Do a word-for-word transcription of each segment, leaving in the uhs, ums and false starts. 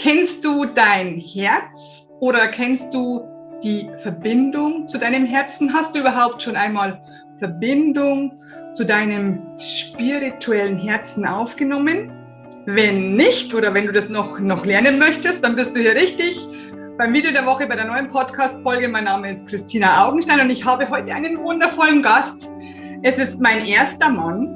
Kennst du dein Herz oder kennst du die Verbindung zu deinem Herzen? Hast du überhaupt schon einmal Verbindung zu deinem spirituellen Herzen aufgenommen? Wenn nicht oder wenn du das noch, noch lernen möchtest, dann bist du hier richtig beim Video der Woche bei der neuen Podcast-Folge. Mein Name ist Christina Augenstein und ich habe heute einen wundervollen Gast. Es ist mein erster Mann.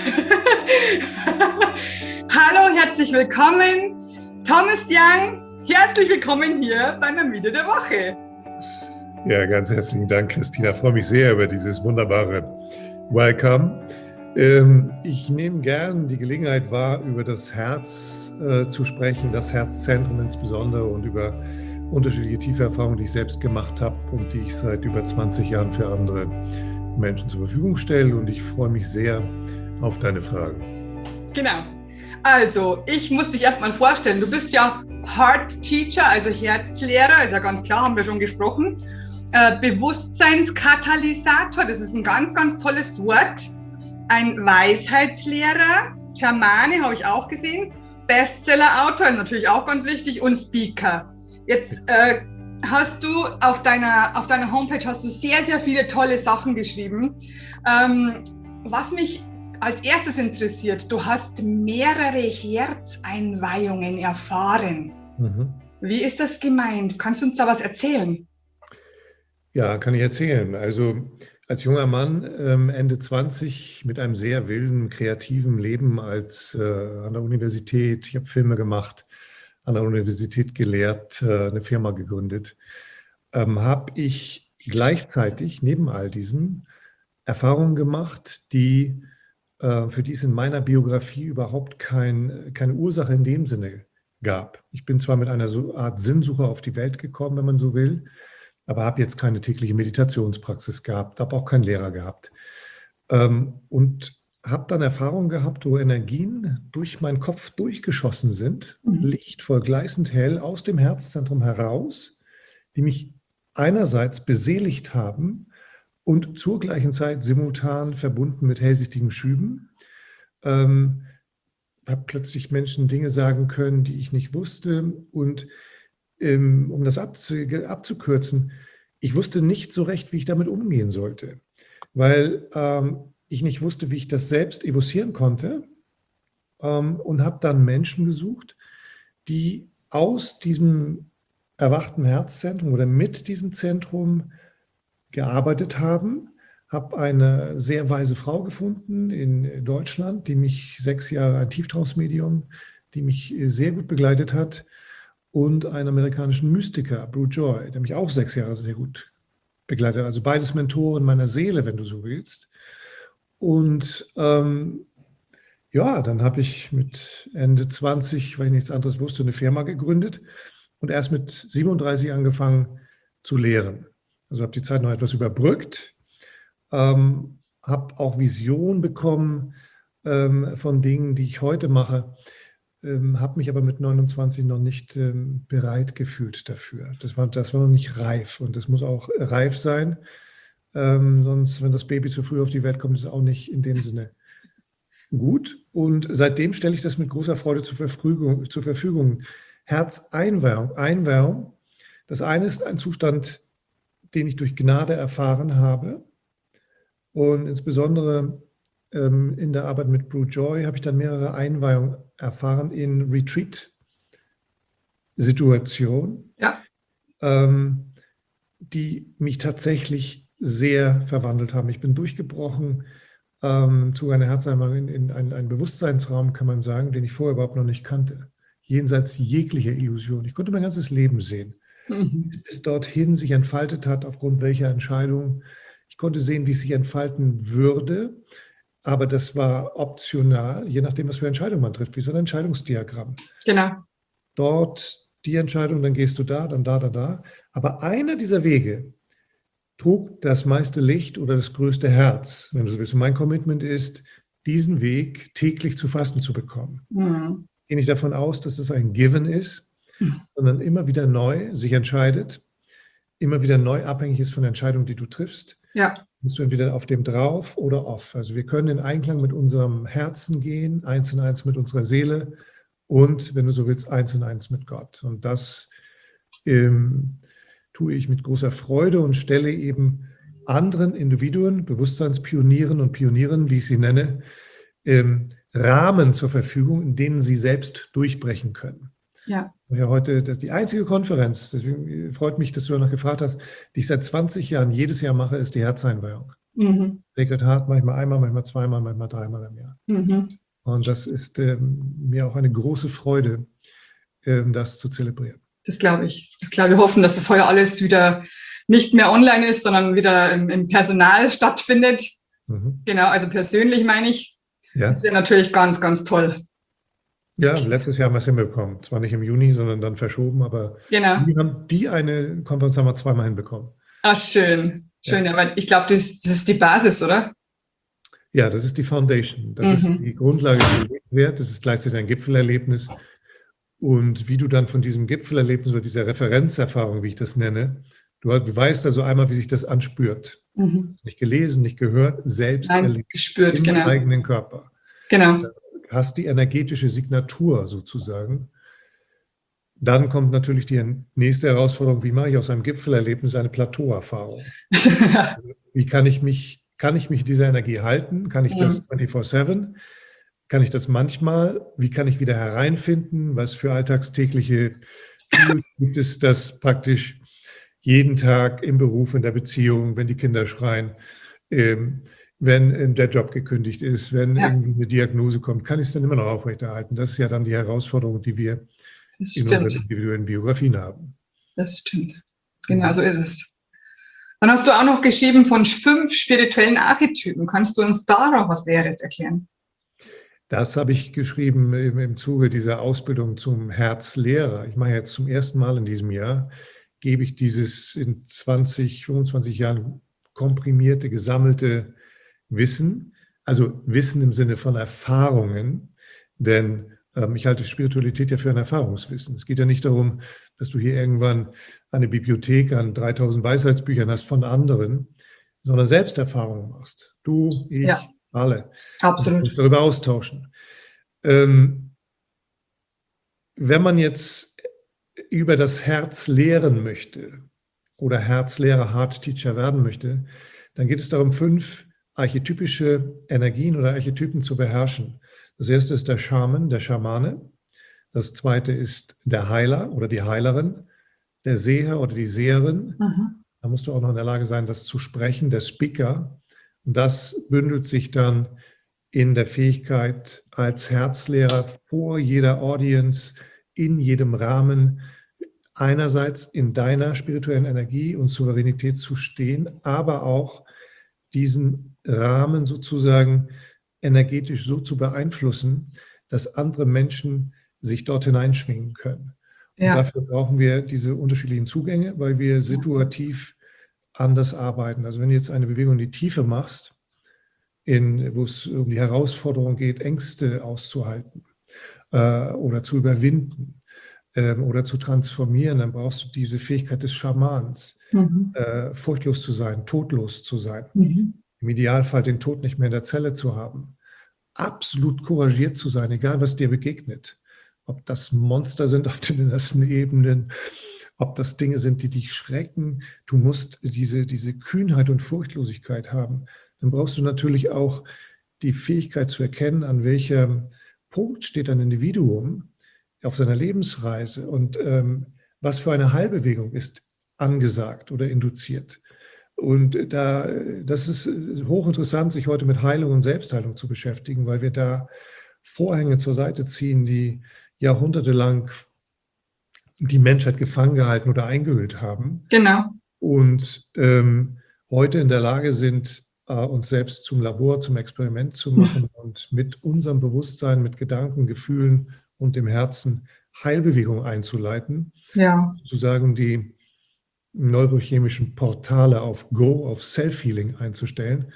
Hallo, herzlich willkommen, Thomas Young. Herzlich willkommen hier bei meinem Video der Woche. Ja, ganz herzlichen Dank, Christina. Ich freue mich sehr über dieses wunderbare Welcome. Ähm, ich nehme gern die Gelegenheit wahr, über das Herz äh, zu sprechen, das Herzzentrum insbesondere und über unterschiedliche tiefe Erfahrungen, die ich selbst gemacht habe und die ich seit über zwanzig Jahren für andere Menschen zur Verfügung stelle. Und ich freue mich sehr auf deine Fragen. Genau. Also, ich muss dich erstmal vorstellen. Du bist ja Heart Teacher, also Herzlehrer, ist ja ganz klar, haben wir schon gesprochen. Äh, Bewusstseinskatalysator, das ist ein ganz, ganz tolles Wort. Ein Weisheitslehrer, Schamane, habe ich auch gesehen. Bestseller-Autor, ist natürlich auch ganz wichtig, und Speaker. Jetzt äh, hast du auf deiner, auf deiner Homepage hast du sehr, sehr viele tolle Sachen geschrieben. Ähm, was mich als erstes interessiert, du hast mehrere Herzeinweihungen erfahren. Mhm. Wie ist das gemeint? Kannst du uns da was erzählen? Ja, kann ich erzählen. Also als junger Mann, Ende zwanzig, mit einem sehr wilden, kreativen Leben als äh, an der Universität, ich habe Filme gemacht, an der Universität gelehrt, äh, eine Firma gegründet, ähm, habe ich gleichzeitig neben all diesem Erfahrungen gemacht, die für die es in meiner Biografie überhaupt kein, keine Ursache in dem Sinne gab. Ich bin zwar mit einer so Art Sinnsuche auf die Welt gekommen, wenn man so will, aber habe jetzt keine tägliche Meditationspraxis gehabt, habe auch keinen Lehrer gehabt. Und habe dann Erfahrungen gehabt, wo Energien durch meinen Kopf durchgeschossen sind, mhm. lichtvoll, gleißend hell, aus dem Herzzentrum heraus, die mich einerseits beseligt haben, und zur gleichen Zeit simultan verbunden mit hellsichtigen Schüben. Ähm, habe plötzlich Menschen Dinge sagen können, die ich nicht wusste. Und ähm, um das abzu abzukürzen, ich wusste nicht so recht, wie ich damit umgehen sollte, weil ähm, ich nicht wusste, wie ich das selbst evozieren konnte, ähm, und habe dann Menschen gesucht, die aus diesem erwachten Herzzentrum oder mit diesem Zentrum gearbeitet haben, habe eine sehr weise Frau gefunden in Deutschland, die mich sechs Jahre, ein Tieftraumsmedium, die mich sehr gut begleitet hat, und einen amerikanischen Mystiker, Bruce Joy, der mich auch sechs Jahre sehr gut begleitet hat. Also beides Mentoren meiner Seele, wenn du so willst. Und ähm, ja, dann habe ich mit Ende zwanzig, weil ich nichts anderes wusste, eine Firma gegründet und erst mit siebenunddreißig angefangen zu lehren. Also habe die Zeit noch etwas überbrückt, ähm, habe auch Vision bekommen ähm, von Dingen, die ich heute mache, ähm, habe mich aber mit neunundzwanzig noch nicht ähm, bereit gefühlt dafür. Das war, das war noch nicht reif, und das muss auch reif sein, ähm, sonst, wenn das Baby zu früh auf die Welt kommt, ist es auch nicht in dem Sinne gut. Und seitdem stelle ich das mit großer Freude zur Verfügung. Zur Verfügung. Herzeinwärmung, Einwärmung. Das eine ist ein Zustand, den ich durch Gnade erfahren habe. Und insbesondere ähm, in der Arbeit mit Bruce Joy habe ich dann mehrere Einweihungen erfahren in Retreat-Situationen, ja. ähm, die mich tatsächlich sehr verwandelt haben. Ich bin durchgebrochen ähm, zu einer Herzeinweihung in, in einen, einen Bewusstseinsraum, kann man sagen, den ich vorher überhaupt noch nicht kannte. Jenseits jeglicher Illusion. Ich konnte mein ganzes Leben sehen. Mhm. Bis dorthin sich entfaltet hat, aufgrund welcher Entscheidung. Ich konnte sehen, wie es sich entfalten würde, aber das war optional, je nachdem, was für Entscheidung man trifft, wie so ein Entscheidungsdiagramm. Genau. Dort die Entscheidung, dann gehst du da, dann da, da, da. Aber einer dieser Wege trug das meiste Licht oder das größte Herz, wenn du so willst. Und mein Commitment ist, diesen Weg täglich zu fassen zu bekommen. Mhm. Ich gehe nicht davon aus, dass es ein Given ist, sondern immer wieder neu sich entscheidet, immer wieder neu abhängig ist von der Entscheidung, die du triffst. Ja. Bist du entweder auf dem drauf oder off. Also wir können in Einklang mit unserem Herzen gehen, eins und eins mit unserer Seele, und, wenn du so willst, eins und eins mit Gott. Und das ähm, tue ich mit großer Freude und stelle eben anderen Individuen, Bewusstseinspionieren und Pionieren, wie ich sie nenne, ähm, Rahmen zur Verfügung, in denen sie selbst durchbrechen können. Ja. Ja, heute, das ist die einzige Konferenz, deswegen freut mich, dass du danach gefragt hast, die ich seit zwanzig Jahren jedes Jahr mache, ist die Herzeinweihung. Mhm. Sacred Heart, manchmal einmal, manchmal zweimal, manchmal dreimal im Jahr. Mhm. Und das ist ähm, mir auch eine große Freude, ähm, das zu zelebrieren. Das glaube ich. Das glaube ich. Wir hoffen, dass das heuer alles wieder nicht mehr online ist, sondern wieder im, im Personal stattfindet. Mhm. Genau, also persönlich meine ich. Ja. Das wäre natürlich ganz, ganz toll. Ja, letztes Jahr haben wir es hinbekommen. Zwar nicht im Juni, sondern dann verschoben, aber genau. die, haben, die eine Konferenz haben wir zweimal hinbekommen. Ach, schön. Schön, ja. Aber ich glaube, das, das ist die Basis, oder? Ja, das ist die Foundation. Das mhm. ist die Grundlage, die gelegt wird. Das ist gleichzeitig ein Gipfelerlebnis. Und wie du dann von diesem Gipfelerlebnis oder dieser Referenzerfahrung, wie ich das nenne, du, du weißt also einmal, wie sich das anspürt. Mhm. Nicht gelesen, nicht gehört, selbst Nein, erlebt. Gespürt, Im genau. eigenen Körper. Genau. Du hast die energetische Signatur sozusagen. Dann kommt natürlich die nächste Herausforderung, wie mache ich aus einem Gipfelerlebnis eine Plateauerfahrung? Wie kann ich mich, kann ich mich dieser Energie halten? Kann ich mhm. das vierundzwanzig sieben? Kann ich das manchmal? Wie kann ich wieder hereinfinden? Was für alltagstägliche Tools gibt es, das praktisch jeden Tag im Beruf, in der Beziehung, wenn die Kinder schreien, ähm, wenn der Job gekündigt ist, wenn ja. irgendwie eine Diagnose kommt, kann ich es dann immer noch aufrechterhalten? Das ist ja dann die Herausforderung, die wir das in stimmt. unseren individuellen Biografien haben. Das stimmt. Genau so ist es. Dann hast du auch noch geschrieben von fünf spirituellen Archetypen. Kannst du uns da noch was Näheres erklären? Das habe ich geschrieben im, im Zuge dieser Ausbildung zum Herzlehrer. Ich mache jetzt zum ersten Mal in diesem Jahr, gebe ich dieses in zwanzig, fünfundzwanzig Jahren komprimierte, gesammelte Wissen, also Wissen im Sinne von Erfahrungen, denn ähm, ich halte Spiritualität ja für ein Erfahrungswissen. Es geht ja nicht darum, dass du hier irgendwann eine Bibliothek an dreitausend Weisheitsbüchern hast von anderen, sondern Selbsterfahrungen machst. Du, ich, ja. alle. Absolut. Und uns darüber austauschen. Ähm, wenn man jetzt über das Herz lehren möchte oder Herzlehrer, Heart Teacher werden möchte, dann geht es darum, fünf archetypische Energien oder Archetypen zu beherrschen. Das erste ist der Schaman, der Schamane. Das zweite ist der Heiler oder die Heilerin, der Seher oder die Seherin. Mhm. Da musst du auch noch in der Lage sein, das zu sprechen, der Speaker. Und das bündelt sich dann in der Fähigkeit, als Herzlehrer vor jeder Audience, in jedem Rahmen, einerseits in deiner spirituellen Energie und Souveränität zu stehen, aber auch diesen Rahmen sozusagen energetisch so zu beeinflussen, dass andere Menschen sich dort hineinschwingen können. Ja. Und dafür brauchen wir diese unterschiedlichen Zugänge, weil wir situativ anders arbeiten. Also wenn du jetzt eine Bewegung in die Tiefe machst, in, wo es um die Herausforderung geht, Ängste auszuhalten äh, oder zu überwinden äh, oder zu transformieren, dann brauchst du diese Fähigkeit des Schamans, mhm. äh, furchtlos zu sein, todlos zu sein. Mhm. Im Idealfall den Tod nicht mehr in der Zelle zu haben. Absolut couragiert zu sein, egal was dir begegnet. Ob das Monster sind auf den innersten Ebenen, ob das Dinge sind, die dich schrecken. Du musst diese, diese Kühnheit und Furchtlosigkeit haben. Dann brauchst du natürlich auch die Fähigkeit zu erkennen, an welchem Punkt steht ein Individuum auf seiner Lebensreise und ähm, was für eine Heilbewegung ist angesagt oder induziert. Und da, das ist hochinteressant, sich heute mit Heilung und Selbstheilung zu beschäftigen, weil wir da Vorhänge zur Seite ziehen, die jahrhundertelang die Menschheit gefangen gehalten oder eingehüllt haben. Genau. Und ähm, heute in der Lage sind, äh, uns selbst zum Labor, zum Experiment zu machen und mit unserem Bewusstsein, mit Gedanken, Gefühlen und dem Herzen Heilbewegungen einzuleiten. Ja. Sozusagen die neurochemischen Portale auf Go, auf Self-Healing einzustellen.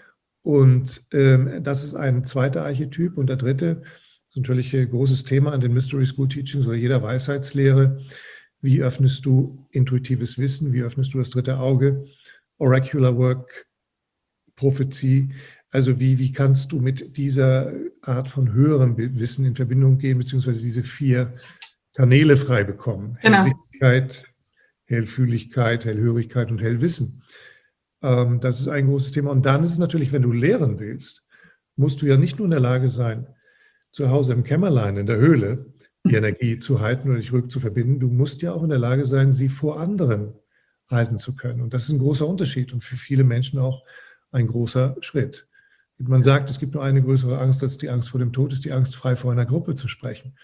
Und ähm, das ist ein zweiter Archetyp. Und der dritte ist natürlich ein großes Thema an den Mystery School Teachings oder jeder Weisheitslehre. Wie öffnest du intuitives Wissen? Wie öffnest du das dritte Auge? Oracular Work, Prophezie. Also wie, wie kannst du mit dieser Art von höherem Wissen in Verbindung gehen, beziehungsweise diese vier Kanäle frei bekommen? Genau. Hellsichtigkeit, Hellfühligkeit, Hellhörigkeit und Hellwissen. Ähm, das ist ein großes Thema. Und dann ist es natürlich, wenn du lehren willst, musst du ja nicht nur in der Lage sein, zu Hause im Kämmerlein, in der Höhle, die Energie zu halten oder dich rück zu verbinden. Du musst ja auch in der Lage sein, sie vor anderen halten zu können. Und das ist ein großer Unterschied und für viele Menschen auch ein großer Schritt. Man sagt, es gibt nur eine größere Angst als die Angst vor dem Tod, ist die Angst, frei vor einer Gruppe zu sprechen.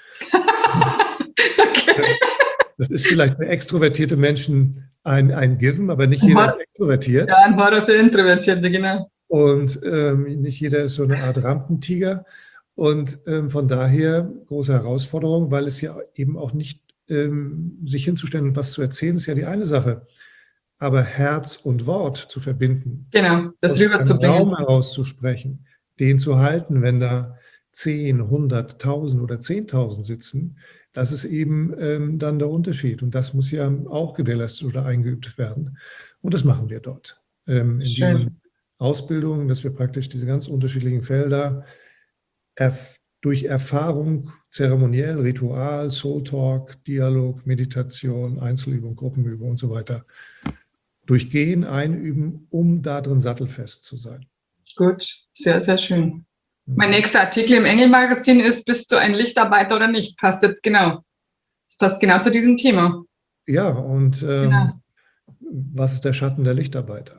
Okay. Das ist vielleicht für extrovertierte Menschen ein, ein Given, aber nicht jeder ist extrovertiert. Ja, ein Horror für Introvertierte, genau. Und ähm, nicht jeder ist so eine Art Rampentiger. Und ähm, von daher große Herausforderung, weil es ja eben auch nicht, ähm, sich hinzustellen und was zu erzählen, ist ja die eine Sache. Aber Herz und Wort zu verbinden. Genau, das rüberzubringen. Aus dem Raum herauszusprechen, den zu halten, wenn da zehn, hundert, tausend oder zehntausend sitzen, das ist eben ähm, dann der Unterschied. Und das muss ja auch gewährleistet oder eingeübt werden. Und das machen wir dort. Ähm, in Schön. diesen Ausbildungen, dass wir praktisch diese ganz unterschiedlichen Felder erf- durch Erfahrung, zeremoniell, Ritual, Soul Talk, Dialog, Meditation, Einzelübung, Gruppenübung und so weiter durchgehen, einüben, um da drin sattelfest zu sein. Gut, sehr, sehr schön. Mein nächster Artikel im Engelmagazin ist, bist du ein Lichtarbeiter oder nicht? Passt jetzt genau. Das passt genau zu diesem Thema. Ja, und ähm, genau. Was ist der Schatten der Lichtarbeiter?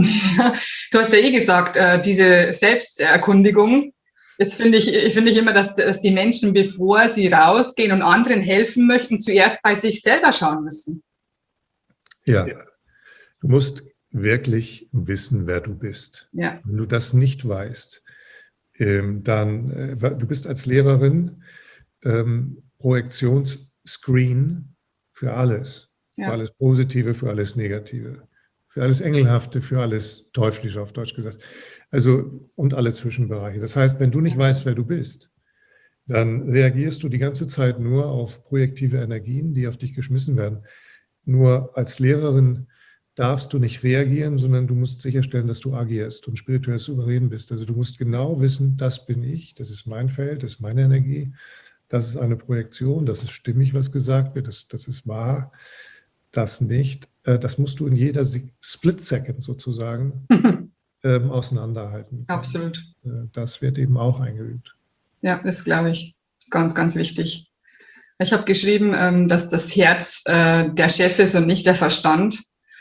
Du hast ja eh gesagt, äh, diese Selbsterkundigung. Jetzt finde ich, finde ich immer, dass, dass die Menschen, bevor sie rausgehen und anderen helfen möchten, zuerst bei sich selber schauen müssen. Ja, du musst wirklich wissen, wer du bist. Ja. Wenn du das nicht weißt, ähm, dann, äh, du bist als Lehrerin ähm, Projektionsscreen für alles. Ja. Für alles Positive, für alles Negative. Für alles Engelhafte, für alles Teuflische, auf Deutsch gesagt. Also, und alle Zwischenbereiche. Das heißt, wenn du nicht weißt, wer du bist, dann reagierst du die ganze Zeit nur auf projektive Energien, die auf dich geschmissen werden. Nur als Lehrerin darfst du nicht reagieren, sondern du musst sicherstellen, dass du agierst und spirituell souverän bist. Also du musst genau wissen, das bin ich, das ist mein Feld, das ist meine Energie, das ist eine Projektion, das ist stimmig, was gesagt wird, das, das ist wahr, das nicht. Das musst du in jeder Split-Second sozusagen ähm, auseinanderhalten. Absolut. Das wird eben auch eingeübt. Ja, das glaube ich. Das ist ganz, ganz wichtig. Ich habe geschrieben, dass das Herz der Chef ist und nicht der Verstand.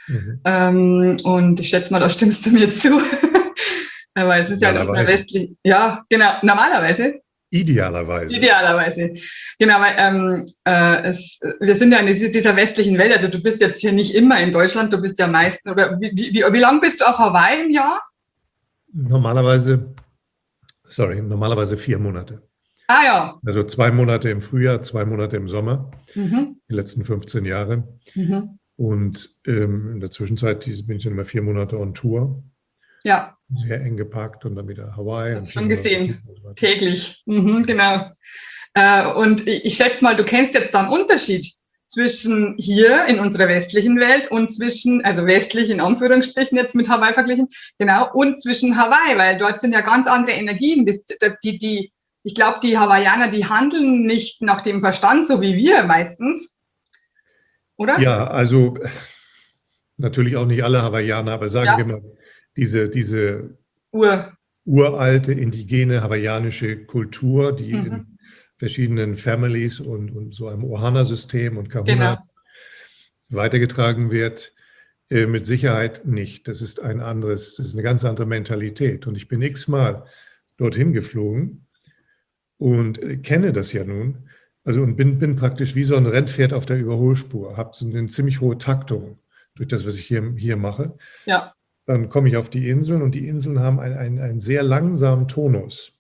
Mhm. Und ich schätze mal, da stimmst du mir zu. Aber es ist ja in unserer westlichen, ja, genau, normalerweise. Idealerweise. Idealerweise. Genau, weil ähm, äh, es, wir sind ja in dieser westlichen Welt, also du bist jetzt hier nicht immer in Deutschland, du bist ja meistens, oder wie, wie, wie lange bist du auf Hawaii im Jahr? Normalerweise, sorry, normalerweise vier Monate. Ah ja. Also zwei Monate im Frühjahr, zwei Monate im Sommer, mhm. die letzten fünfzehn Jahre. Mhm. Und ähm, in der Zwischenzeit bin ich dann immer vier Monate on Tour. Ja. Sehr eng gepackt und dann wieder Hawaii. Ich habe schon gesehen, so täglich, mhm, genau. Äh, und ich, ich schätze mal, du kennst jetzt da einen Unterschied zwischen hier in unserer westlichen Welt und zwischen, also westlich in Anführungsstrichen jetzt mit Hawaii verglichen, genau, und zwischen Hawaii, weil dort sind ja ganz andere Energien. Die, die, die, ich glaube, die Hawaiianer, die handeln nicht nach dem Verstand, so wie wir meistens, oder? Ja, also natürlich auch nicht alle Hawaiianer, aber sagen ja. wir mal, diese, diese Ur. uralte, indigene hawaiianische Kultur, die mhm. in verschiedenen Families und, und so einem Ohana-System und Kahuna genau. weitergetragen wird, äh, mit Sicherheit nicht. Das ist ein anderes, das ist eine ganz andere Mentalität. Und ich bin x-mal dorthin geflogen und äh, kenne das ja nun. Also und bin, bin praktisch wie so ein Rennpferd auf der Überholspur, habe so eine ziemlich hohe Taktung durch das, was ich hier, hier mache. Ja. Dann komme ich auf die Inseln und die Inseln haben einen, einen, einen sehr langsamen Tonus.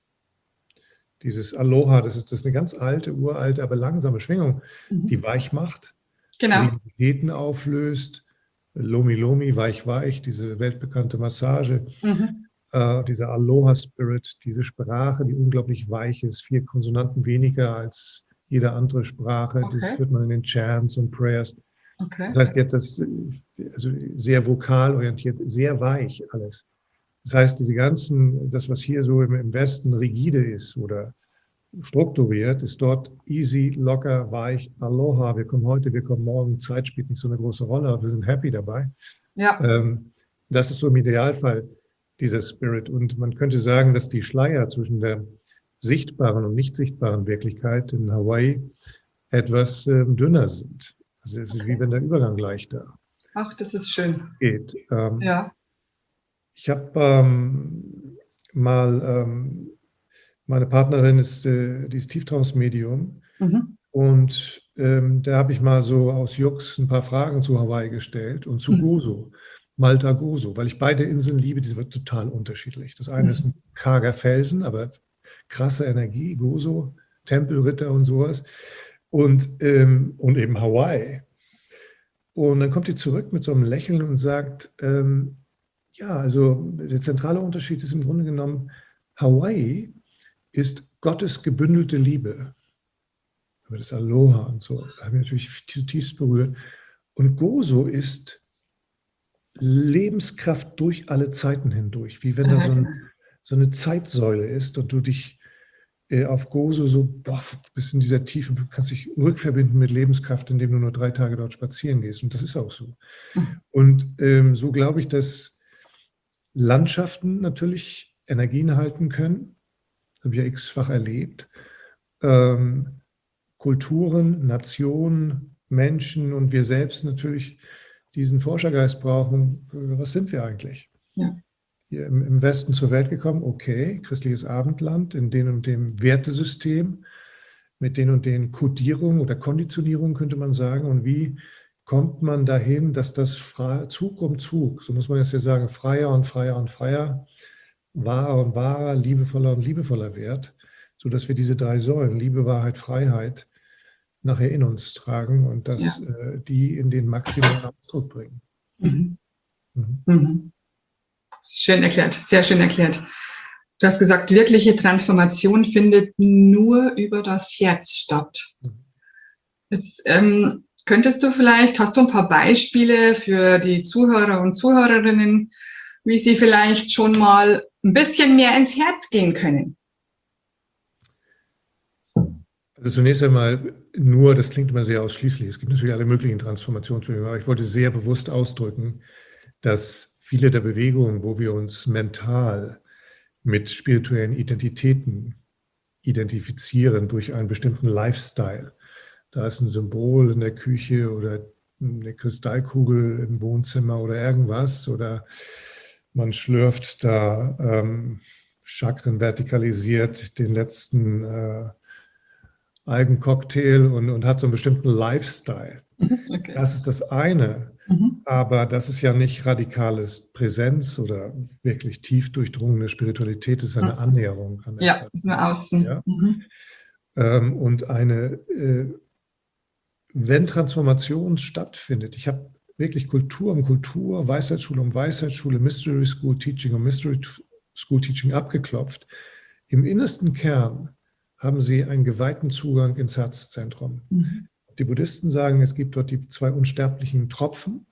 Dieses Aloha, das ist, das ist eine ganz alte, uralte, aber langsame Schwingung, mhm. die weich macht, genau. die Diäten auflöst, Lomi Lomi, weich weich, diese weltbekannte Massage, mhm. äh, dieser Aloha-Spirit, diese Sprache, die unglaublich weich ist, vier Konsonanten weniger als jede andere Sprache, okay. das hört man in den Chants und Prayers. Okay. Das heißt, die hat das also sehr vokal orientiert, sehr weich alles. Das heißt, diese ganzen, das, was hier so im, im Westen rigide ist oder strukturiert, ist dort easy, locker, weich, Aloha, wir kommen heute, wir kommen morgen, Zeit spielt nicht so eine große Rolle, aber wir sind happy dabei. Ja. Ähm, das ist so im Idealfall dieser Spirit. Und man könnte sagen, dass die Schleier zwischen der sichtbaren und nicht sichtbaren Wirklichkeit in Hawaii etwas ähm, dünner sind. Also es ist Okay. wie wenn der Übergang leichter Ach, das ist schön. geht. Ähm, Ja. Ich habe ähm, mal, ähm, meine Partnerin ist, äh, die ist Tieftraumsmedium Mhm. und ähm, da habe ich mal so aus Jux ein paar Fragen zu Hawaii gestellt und zu Mhm. Gozo, Malta Gozo, weil ich beide Inseln liebe, die sind total unterschiedlich. Das eine Mhm. ist ein karger Felsen, aber krasse Energie, Gozo, Tempelritter und sowas und, ähm, und eben Hawaii. Und dann kommt die zurück mit so einem Lächeln und sagt, ähm, ja, also der zentrale Unterschied ist im Grunde genommen, Hawaii ist Gottes gebündelte Liebe. Aber das Aloha und so, da habe ich natürlich zutiefst berührt. Und Gozo ist Lebenskraft durch alle Zeiten hindurch, wie wenn da Aha, so, ein, genau. so eine Zeitsäule ist und du dich äh, auf Gozo so boah, bist in dieser Tiefe, du kannst dich rückverbinden mit Lebenskraft, indem du nur drei Tage dort spazieren gehst. Und das ist auch so. Mhm. Und ähm, so glaube ich, dass Landschaften natürlich Energien halten können. Das habe ich ja x-fach erlebt. Ähm, Kulturen, Nationen, Menschen und wir selbst natürlich diesen Forschergeist brauchen. Was sind wir eigentlich? Ja. Hier im, im Westen zur Welt gekommen, okay, christliches Abendland, in dem und dem Wertesystem, mit den und den Kodierungen oder Konditionierungen könnte man sagen. Und wie kommt man dahin, dass das frei, Zug um Zug, so muss man jetzt hier sagen, freier und freier und freier, wahrer und wahrer, liebevoller und liebevoller wird, sodass wir diese drei Säulen, Liebe, Wahrheit, Freiheit, nachher in uns tragen und Ja. dass äh, die in den maximalen Ausdruck bringen. Mhm. Mhm. Mhm. Schön erklärt, sehr schön erklärt. Du hast gesagt, wirkliche Transformation findet nur über das Herz statt. Jetzt ähm, könntest du vielleicht, hast du ein paar Beispiele für die Zuhörer und Zuhörerinnen, wie sie vielleicht schon mal ein bisschen mehr ins Herz gehen können? Also zunächst einmal nur, das klingt immer sehr ausschließlich, es gibt natürlich alle möglichen Transformationsbewegungen, aber ich wollte sehr bewusst ausdrücken, dass viele der Bewegungen, wo wir uns mental mit spirituellen Identitäten identifizieren durch einen bestimmten Lifestyle, da ist ein Symbol in der Küche oder eine Kristallkugel im Wohnzimmer oder irgendwas oder man schlürft da ähm, Chakren vertikalisiert den letzten äh, Algencocktail und, und hat so einen bestimmten Lifestyle. Okay. Das ist das eine, Mhm. aber das ist ja nicht radikales Präsenz oder wirklich tief durchdrungene Spiritualität, das ist eine Annäherung an Ja, etwas. ist nur außen. Ja? Mhm. Ähm, und eine, äh, wenn Transformation stattfindet, ich habe wirklich Kultur um Kultur, Weisheitsschule um Weisheitsschule, Mystery School Teaching um Mystery School Teaching abgeklopft, im innersten Kern haben sie einen geweihten Zugang ins Herzzentrum. Mhm. Die Buddhisten sagen, es gibt dort die zwei unsterblichen Tropfen,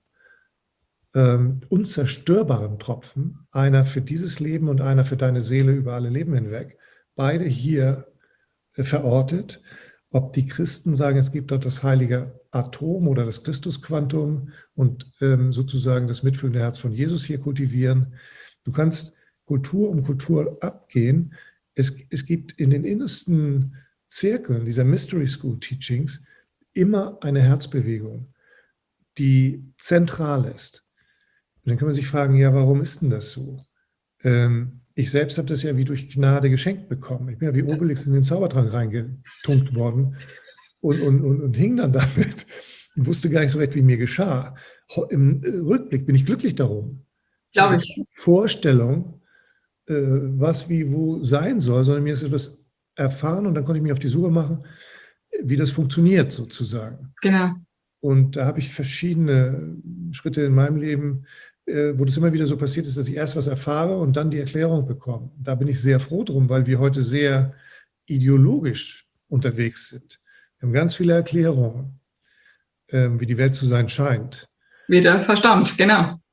ähm, unzerstörbaren Tropfen, einer für dieses Leben und einer für deine Seele über alle Leben hinweg, beide hier äh, verortet. Ob die Christen sagen, es gibt dort das heilige Atom oder das Christusquantum und ähm, sozusagen das mitfühlende Herz von Jesus hier kultivieren. Du kannst Kultur um Kultur abgehen. Es, es gibt in den innersten Zirkeln dieser Mystery School Teachings immer eine Herzbewegung, die zentral ist. Und dann kann man sich fragen, ja, warum ist denn das so? Ähm, ich selbst habe das ja wie durch Gnade geschenkt bekommen. Ich bin ja wie Obelix in den Zaubertrank reingetunkt worden und, und, und, und hing dann damit und wusste gar nicht so recht, wie mir geschah. Im Rückblick bin ich glücklich darum. Glaube ich. Die Vorstellung, äh, was wie wo sein soll, sondern mir ist etwas erfahren und dann konnte ich mich auf die Suche machen, wie das funktioniert sozusagen. Genau. Und da habe ich verschiedene Schritte in meinem Leben, wo das immer wieder so passiert ist, dass ich erst was erfahre und dann die Erklärung bekomme. Da bin ich sehr froh drum, weil wir heute sehr ideologisch unterwegs sind. Wir haben ganz viele Erklärungen, wie die Welt zu sein scheint. Wieder Verstand, genau.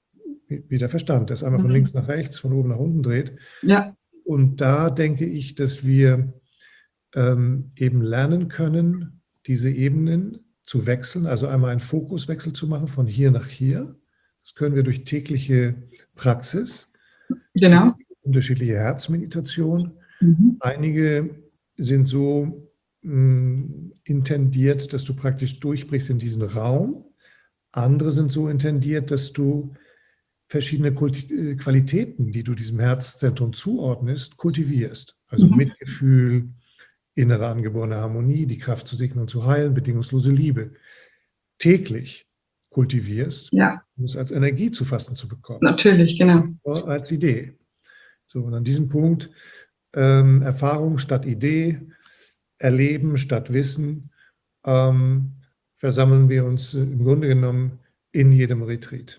wie der Verstand, das einmal von Mhm. links nach rechts, von oben nach unten dreht. Ja. Und da denke ich, dass wir ähm, eben lernen können, diese Ebenen zu wechseln, also einmal einen Fokuswechsel zu machen von hier nach hier. Das können wir durch tägliche Praxis, Genau. unterschiedliche Herzmeditation. Mhm. Einige sind so mh, intendiert, dass du praktisch durchbrichst in diesen Raum. Andere sind so intendiert, dass du verschiedene Kulti- Qualitäten, die du diesem Herzzentrum zuordnest, kultivierst. Also Mhm. Mitgefühl, innere angeborene Harmonie, die Kraft zu segnen und zu heilen, bedingungslose Liebe. Täglich kultivierst, Ja, um es als Energie zu fassen zu bekommen. natürlich, genau. Als Idee. So, und an diesem Punkt ähm, Erfahrung statt Idee, Erleben statt Wissen, ähm, versammeln wir uns äh, im Grunde genommen in jedem Retreat.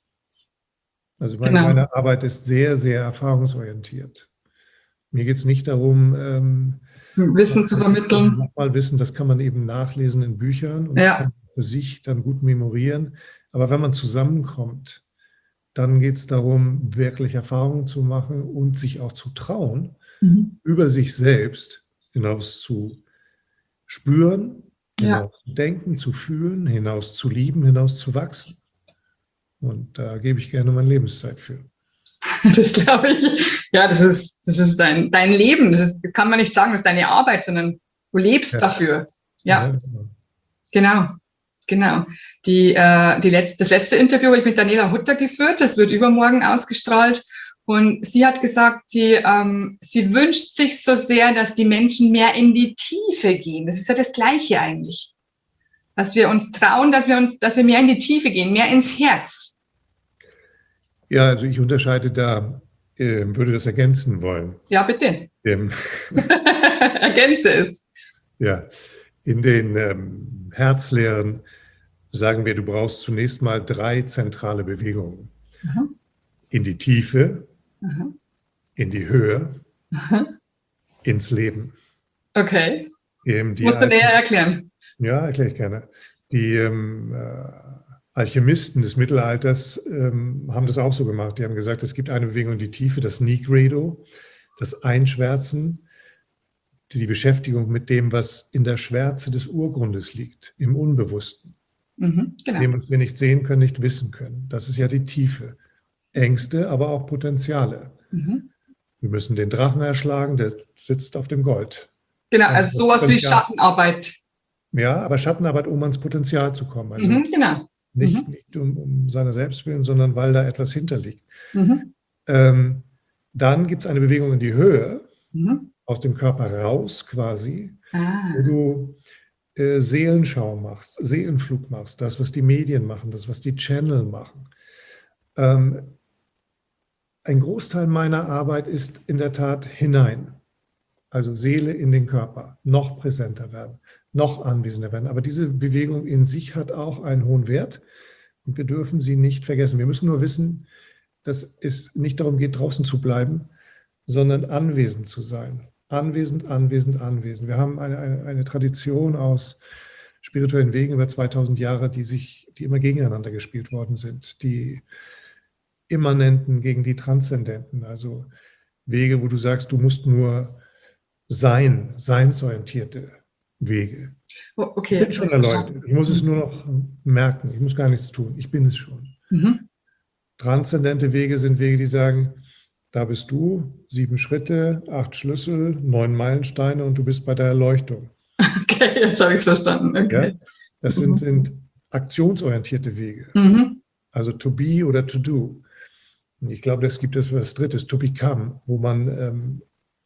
Also meine, Genau. meine Arbeit ist sehr, sehr erfahrungsorientiert. Mir geht es nicht darum, ähm, Wissen zu vermitteln. nochmal Wissen, das kann man eben nachlesen in Büchern und Ja. kann für sich dann gut memorieren. Aber wenn man zusammenkommt, dann geht es darum, wirklich Erfahrungen zu machen und sich auch zu trauen, Mhm. über sich selbst hinaus zu spüren, Ja. hinaus zu denken, zu fühlen, hinaus zu lieben, hinaus zu wachsen. Und da gebe ich gerne meine Lebenszeit für. Das glaube ich. Ja, das ist, das ist dein, dein Leben. Das, ist, das kann man nicht sagen, das ist deine Arbeit, sondern du lebst Ja. dafür. Ja, Ja, genau. genau. Genau. Die, äh, die letzte, das letzte Interview habe ich mit Daniela Hutter geführt. Das wird übermorgen ausgestrahlt. Und sie hat gesagt, sie, ähm, sie wünscht sich so sehr, dass die Menschen mehr in die Tiefe gehen. Das ist ja das Gleiche eigentlich. Dass wir uns trauen, dass wir uns, dass wir mehr in die Tiefe gehen, mehr ins Herz. Ja, also ich unterscheide da, äh, würde das ergänzen wollen. Ja, bitte. Ähm, Ergänze es. ja, in den ähm, Herzlehren sagen wir, du brauchst zunächst mal drei zentrale Bewegungen. Aha. In die Tiefe, Aha. in die Höhe, Aha. ins Leben. Okay. Ähm, Das die musst du Alchen- näher erklären. Ja, erkläre ich gerne. Die ähm, äh, Alchemisten des Mittelalters ähm, haben das auch so gemacht. Die haben gesagt, es gibt eine Bewegung in die Tiefe, das Nigredo, das Einschwärzen, die Beschäftigung mit dem, was in der Schwärze des Urgrundes liegt, im Unbewussten. Mhm, genau. Dem, was wir nicht sehen können, nicht wissen können. Das ist ja die Tiefe. Ängste, aber auch Potenziale. Mhm. Wir müssen den Drachen erschlagen, der sitzt auf dem Gold. Genau, Und also sowas wie Potenzial- Schattenarbeit. Ja, aber Schattenarbeit, um ans Potenzial zu kommen. Also Mhm, genau. nicht, Mhm. nicht um, um seiner selbst willen, sondern weil da etwas hinterliegt. Mhm. Ähm, dann gibt es eine Bewegung in die Höhe, Mhm. aus dem Körper raus quasi, Ah. wo du äh, Seelenschau machst, Seelenflug machst, das, was die Medien machen, das, was die Channel machen. Ähm, ein Großteil meiner Arbeit ist in der Tat hinein. Also Seele in den Körper, noch präsenter werden, noch anwesender werden. Aber diese Bewegung in sich hat auch einen hohen Wert und wir dürfen sie nicht vergessen. Wir müssen nur wissen, dass es nicht darum geht, draußen zu bleiben, sondern anwesend zu sein. Anwesend, anwesend, anwesend. Wir haben eine, eine, eine Tradition aus spirituellen Wegen über zweitausend Jahre, die sich, die immer gegeneinander gespielt worden sind. Die Immanenten gegen die Transzendenten, also Wege, wo du sagst, du musst nur sein, seinsorientierte Wege. Oh, okay, Ich bin jetzt schon habe ich erleuchtet. Ich muss es nur noch merken. Ich muss gar nichts tun. Ich bin es schon. Mhm. Transzendente Wege sind Wege, die sagen, da bist du, sieben Schritte, acht Schlüssel, neun Meilensteine und du bist bei der Erleuchtung. Okay, jetzt habe ich es verstanden. Okay. Ja? Das sind, sind aktionsorientierte Wege. Mhm. Also to be oder to do. Und ich glaube, es gibt etwas Drittes, to become, wo man ähm,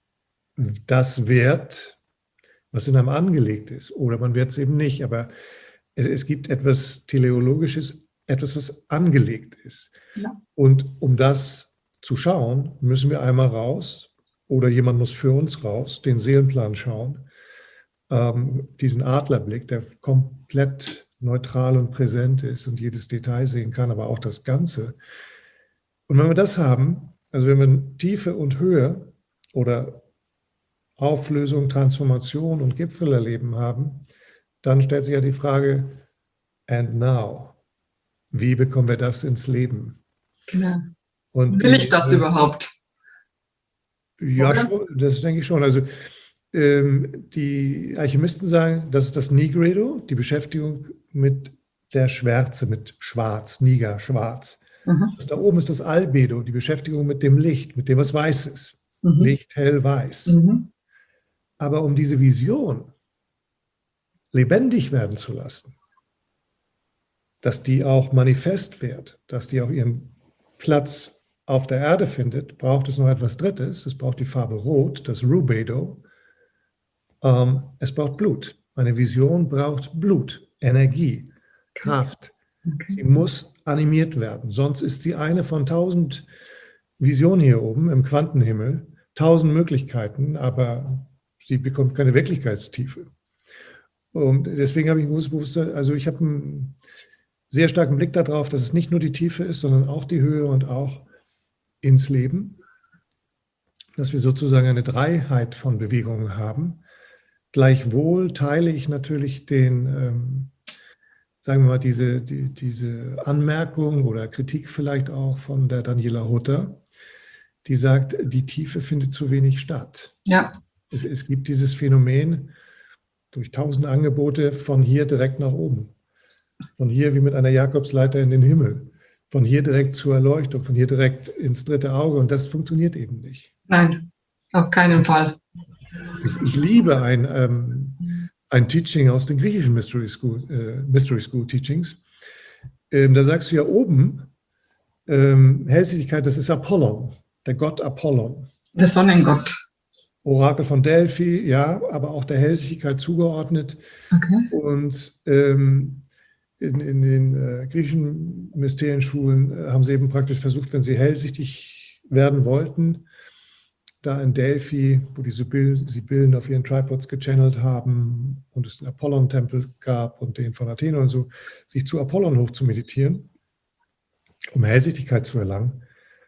das wert, was in einem angelegt ist. Oder man wird es eben nicht. Aber es, es gibt etwas Teleologisches, etwas, was angelegt ist. Ja. Und um das zu schauen, müssen wir einmal raus oder jemand muss für uns raus, den Seelenplan schauen, ähm, diesen Adlerblick, der komplett neutral und präsent ist und jedes Detail sehen kann, aber auch das Ganze. Und wenn wir das haben, also wenn wir Tiefe und Höhe oder Auflösung, Transformation und Gipfelerleben haben, dann stellt sich ja die Frage, and now? Wie bekommen wir das ins Leben? Genau. Und Will die, ich das äh, überhaupt? Ja, Oder? schon, das denke ich schon. Also ähm, die Alchemisten sagen, das ist das Nigredo, die Beschäftigung mit der Schwärze, mit Schwarz, Niger, Schwarz. Mhm. Das da oben ist das Albedo, die Beschäftigung mit dem Licht, mit dem, was weiß ist. Mhm. Licht, hell, weiß. Mhm. Aber um diese Vision lebendig werden zu lassen, dass die auch manifest wird, dass die auch ihren Platz auf der Erde findet, braucht es noch etwas Drittes. Es braucht die Farbe Rot, das Rubedo. Ähm, es braucht Blut. Eine Vision braucht Blut, Energie, Kraft. Okay. Sie muss animiert werden. Sonst ist sie eine von tausend Visionen hier oben im Quantenhimmel, tausend Möglichkeiten, aber sie bekommt keine Wirklichkeitstiefe. Und deswegen habe ich bewusst, also ich habe einen sehr starken Blick darauf, dass es nicht nur die Tiefe ist, sondern auch die Höhe und auch ins Leben, dass wir sozusagen eine Dreiheit von Bewegungen haben. Gleichwohl teile ich natürlich den, ähm, sagen wir mal, diese, die, diese Anmerkung oder Kritik vielleicht auch von der Daniela Hutter, die sagt, die Tiefe findet zu wenig statt. Ja. Es, es gibt dieses Phänomen durch tausend Angebote von hier direkt nach oben. Von hier wie mit einer Jakobsleiter in den Himmel. Von hier direkt zur Erleuchtung, von hier direkt ins dritte Auge. Und das funktioniert eben nicht. Nein, auf keinen Fall. Ich, ich liebe ein, ähm, ein Teaching aus den griechischen Mystery School, äh, Mystery School Teachings. Ähm, da sagst du ja oben, ähm, Hellsichtigkeit, das ist Apollon, der Gott Apollon. Der Sonnengott. Orakel von Delphi, ja, aber auch der Hellsichtigkeit zugeordnet. Okay. Und ähm, in, in den äh, griechischen Mysterienschulen äh, haben sie eben praktisch versucht, wenn sie hellsichtig werden wollten, da in Delphi, wo die Sibyllen, Sibyllen auf ihren Tripods gechannelt haben und es den Apollon-Tempel gab und den von Athen und so, sich zu Apollon hoch zu meditieren, um Hellsichtigkeit zu erlangen.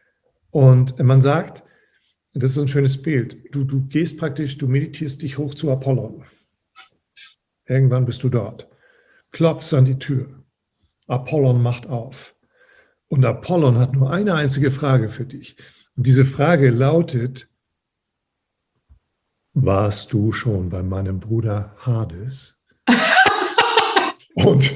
Und man sagt, das ist so ein schönes Bild, du, du gehst praktisch, du meditierst dich hoch zu Apollon. Irgendwann bist du dort. Klopfst an die Tür. Apollon macht auf. Und Apollon hat nur eine einzige Frage für dich. Und diese Frage lautet, warst du schon bei meinem Bruder Hades? Und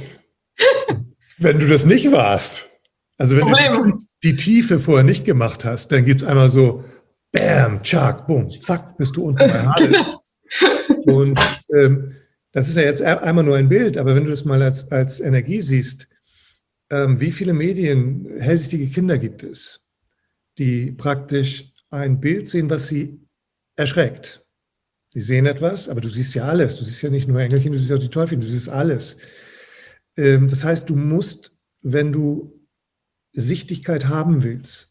wenn du das nicht warst, also wenn Problem. du die, die Tiefe vorher nicht gemacht hast, dann gibt es einmal so, bam, tschak, bumm, zack, bist du unten bei Hades. Und ähm, das ist ja jetzt einmal nur ein Bild, aber wenn du das mal als, als Energie siehst, ähm, wie viele Medien, hellsichtige Kinder gibt es, die praktisch ein Bild sehen, was sie erschreckt. Sie sehen etwas, aber du siehst ja alles. Du siehst ja nicht nur Engelchen, du siehst auch die Teufelchen, du siehst alles. Ähm, das heißt, du musst, wenn du Sichtigkeit haben willst,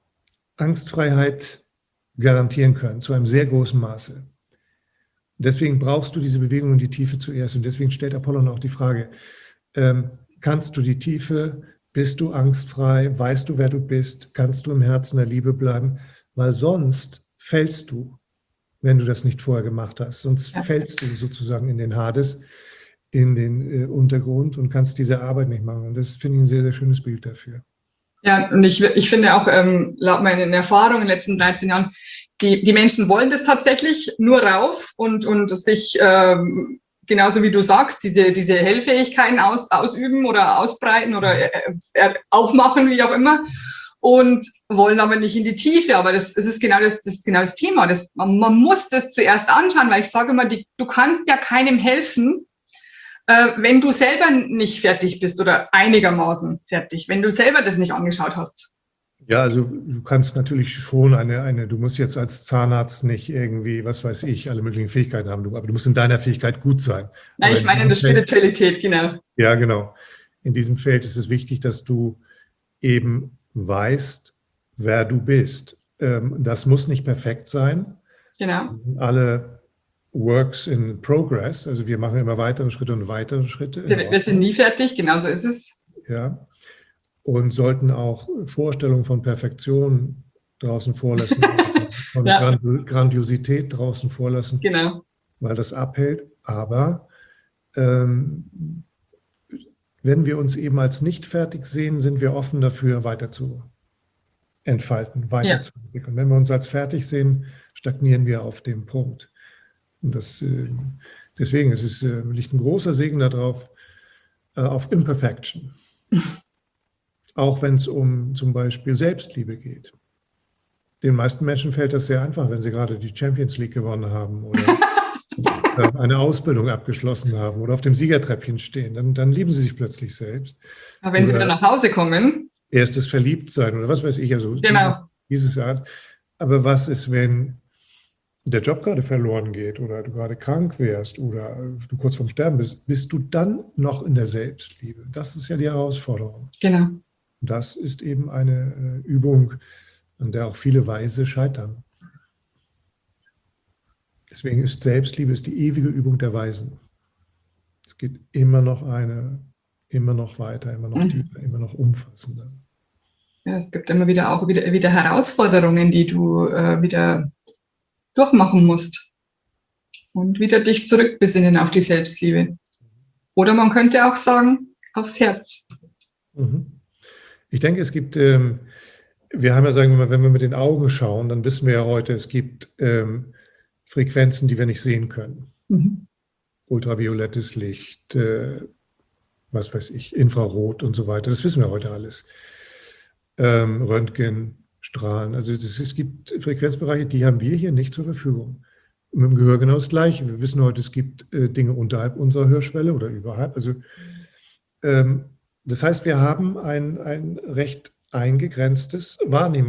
Angstfreiheit garantieren können, zu einem sehr großen Maße. Deswegen brauchst du diese Bewegung in die Tiefe zuerst. Und deswegen stellt Apollon auch die Frage, ähm, kannst du die Tiefe, bist du angstfrei, weißt du, wer du bist, kannst du im Herzen der Liebe bleiben, weil sonst fällst du, wenn du das nicht vorher gemacht hast. Sonst Ja. fällst du sozusagen in den Hades, in den äh, Untergrund und kannst diese Arbeit nicht machen. Und das finde ich ein sehr, sehr schönes Bild dafür. Ja, und ich, ich finde auch, ähm, laut meinen Erfahrungen in den letzten dreizehn Jahren, die, die Menschen wollen das tatsächlich nur rauf und, und sich, ähm, genauso wie du sagst, diese, diese Hellfähigkeiten aus, ausüben oder ausbreiten oder äh, aufmachen, wie auch immer, und wollen aber nicht in die Tiefe. Aber das, das ist genau das, das, ist genau das Thema. Das, man, man muss das zuerst anschauen, weil ich sage immer, die, du kannst ja keinem helfen, äh, wenn du selber nicht fertig bist oder einigermaßen fertig, wenn du selber das nicht angeschaut hast. Ja, also du kannst natürlich schon eine, eine, du musst jetzt als Zahnarzt nicht irgendwie, was weiß ich, alle möglichen Fähigkeiten haben, aber du musst in deiner Fähigkeit gut sein. Nein, ich meine in der Spiritualität, genau. Ja, genau. In diesem Feld ist es wichtig, dass du eben weißt, wer du bist. Das muss nicht perfekt sein. Genau. Alle Works in Progress, also wir machen immer weitere Schritte und weitere Schritte. Wir, wir sind nie fertig, genau so ist es. Ja. Und sollten auch Vorstellungen von Perfektion draußen vorlassen, von Ja. Grandiosität draußen vorlassen, Genau. weil das abhält. Aber ähm, wenn wir uns eben als nicht fertig sehen, sind wir offen dafür, weiter zu entfalten, Ja. weiterzuentwickeln. Wenn wir uns als fertig sehen, stagnieren wir auf dem Punkt. Und das, deswegen es ist es liegt ein großer Segen darauf, auf Imperfection. Auch wenn es um zum Beispiel Selbstliebe geht. Den meisten Menschen fällt das sehr einfach, wenn sie gerade die Champions League gewonnen haben oder eine Ausbildung abgeschlossen haben oder auf dem Siegertreppchen stehen. Dann, dann lieben sie sich plötzlich selbst. Aber wenn oder sie wieder nach Hause kommen. Erstes Verliebtsein oder was weiß ich. Also genau. Diese, diese Art. Aber was ist, wenn der Job gerade verloren geht oder du gerade krank wärst oder du kurz vorm Sterben bist, bist du dann noch in der Selbstliebe? Das ist ja die Herausforderung. Genau. Das ist eben eine Übung, an der auch viele Weise scheitern. Deswegen ist Selbstliebe ist die ewige Übung der Weisen. Es geht immer noch eine, immer noch weiter, immer noch mhm. tiefer, immer noch umfassender. Ja, es gibt immer wieder auch wieder, wieder Herausforderungen, die du äh, wieder durchmachen musst und wieder dich zurückbesinnen auf die Selbstliebe. Oder man könnte auch sagen, aufs Herz. Mhm. Ich denke, es gibt, ähm, wir haben ja, sagen wir mal, wenn wir mit den Augen schauen, dann wissen wir ja heute, es gibt ähm, Frequenzen, die wir nicht sehen können. Mhm. Ultraviolettes Licht, äh, was weiß ich, Infrarot und so weiter. Das wissen wir heute alles. Ähm, Röntgenstrahlen. Also das, es gibt Frequenzbereiche, die haben wir hier nicht zur Verfügung. Mit dem Gehör genau das Gleiche. Wir wissen heute, es gibt äh, Dinge unterhalb unserer Hörschwelle oder überhalb. Also ähm, das heißt, wir haben ein, ein recht eingegrenztes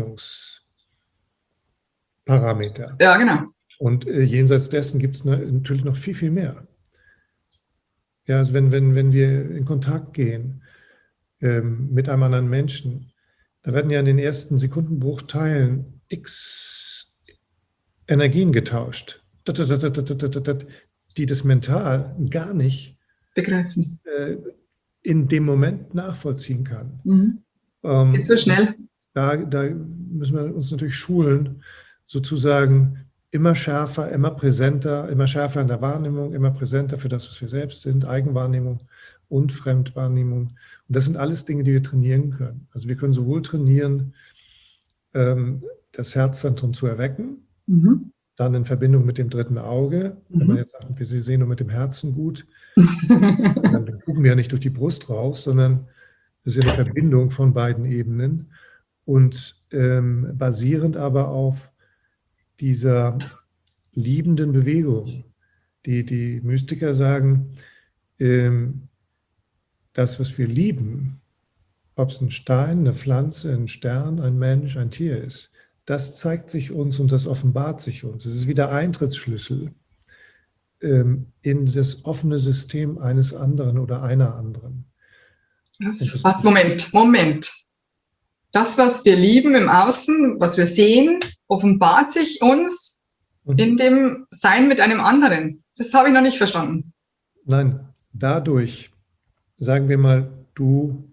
Wahrnehmungsparameter. Ja, genau. Und äh, jenseits dessen gibt es natürlich noch viel, viel mehr. Ja, also wenn, wenn, wenn wir in Kontakt gehen ähm, mit einem anderen Menschen, da werden ja in den ersten Sekundenbruchteilen x Energien getauscht, die das mental gar nicht begreifen. Äh, in dem Moment nachvollziehen kann. Mhm. Ähm, Geht so schnell. Da, da müssen wir uns natürlich schulen, sozusagen immer schärfer, immer präsenter, immer schärfer in der Wahrnehmung, immer präsenter für das, was wir selbst sind, Eigenwahrnehmung und Fremdwahrnehmung. Und das sind alles Dinge, die wir trainieren können. Also wir können sowohl trainieren, ähm, das Herzzentrum zu erwecken, mhm. dann in Verbindung mit dem dritten Auge, mhm. wenn man jetzt sagt, wir sehen nur mit dem Herzen gut, dann gucken wir ja nicht durch die Brust raus, sondern das ist ja eine Verbindung von beiden Ebenen und ähm, basierend aber auf dieser liebenden Bewegung. Die, die Mystiker sagen, ähm, das, was wir lieben, ob es ein Stein, eine Pflanze, ein Stern, ein Mensch, ein Tier ist, das zeigt sich uns und das offenbart sich uns. Es ist wie der Eintrittsschlüssel ähm, in das offene System eines anderen oder einer anderen. Was, was, Moment, Moment. Das, was wir lieben im Außen, was wir sehen, offenbart sich uns mhm. in dem Sein mit einem anderen. Das habe ich noch nicht verstanden. Nein, dadurch, sagen wir mal, du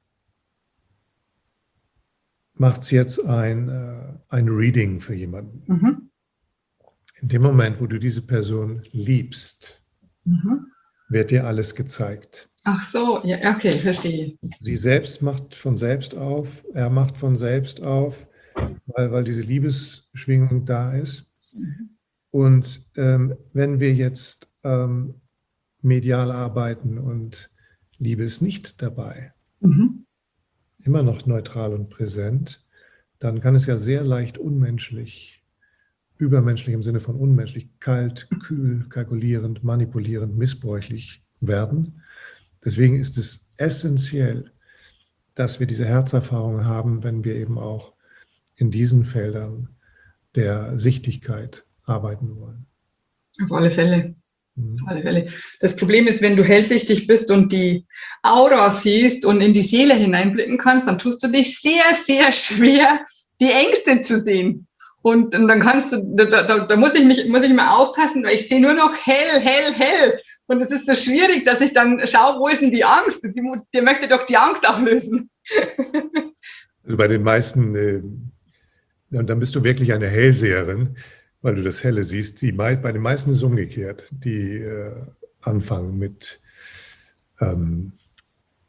machst jetzt ein, äh, ein Reading für jemanden. Mhm. In dem Moment, wo du diese Person liebst, mhm. wird dir alles gezeigt. Ach so, ja, okay, verstehe. Sie selbst macht von selbst auf, er macht von selbst auf, weil, weil diese Liebesschwingung da ist. Mhm. Und ähm, wenn wir jetzt ähm, medial arbeiten und Liebe ist nicht dabei, mhm. immer noch neutral und präsent, dann kann es ja sehr leicht unmenschlich, übermenschlich im Sinne von unmenschlich, kalt, kühl, kalkulierend, manipulierend, missbräuchlich werden. Deswegen ist es essentiell, dass wir diese Herzerfahrung haben, wenn wir eben auch in diesen Feldern der Sichtigkeit arbeiten wollen. Auf alle Fälle. Mhm. Auf alle Fälle. Das Problem ist, wenn du hellsichtig bist und die Aura siehst und in die Seele hineinblicken kannst, dann tust du dich sehr, sehr schwer, die Ängste zu sehen. Und, und dann kannst du, da, da, da muss ich mich, muss ich immer aufpassen, weil ich sehe nur noch hell, hell, hell. Und es ist so schwierig, dass ich dann schaue, wo ist denn die Angst? Die, die möchte doch die Angst auflösen. Also bei den meisten, äh, dann bist du wirklich eine Hellseherin, weil du das Helle siehst. Die, bei den meisten ist es umgekehrt, die äh, anfangen mit ähm,